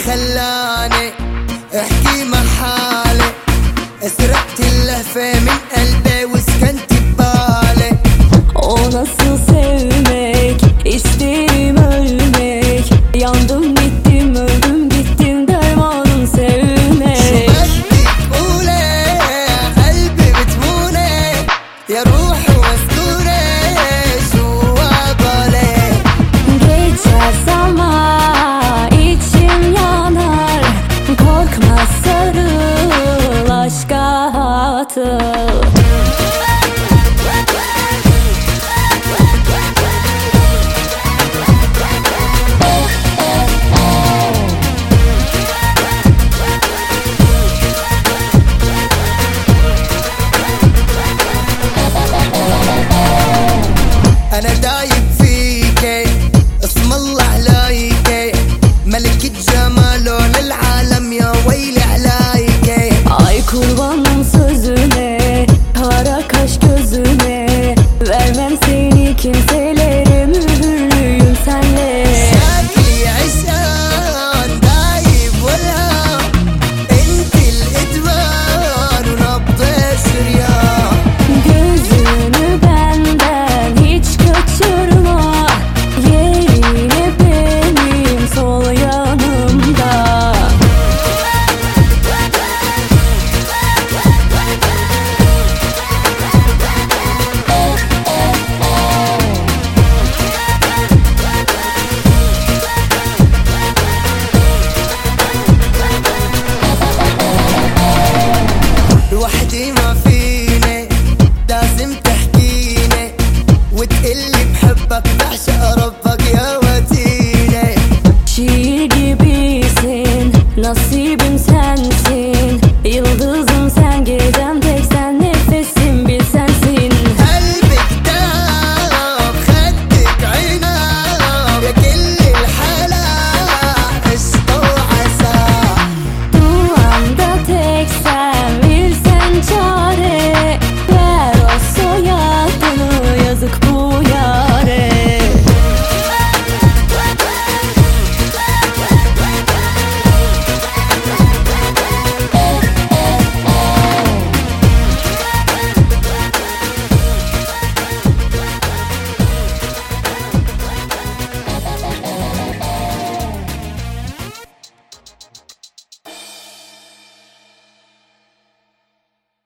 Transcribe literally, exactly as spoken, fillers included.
خلاني احكي محالي، سرقت اللهفة من قلبي وسكنت ببالي. O nasıl sevmek, isterim ölmek, yandım bittim öldüm gittim dermanım sevmek. شو بدك قولي قلبي بتموني يا روحي ومسكوني جوا بالي. Geçer zaman içim yanar, korkma sarıl aşka atıl. أنا دايب فيكي اسم الله عليكي، ملكة جماله للعالم يا ويلي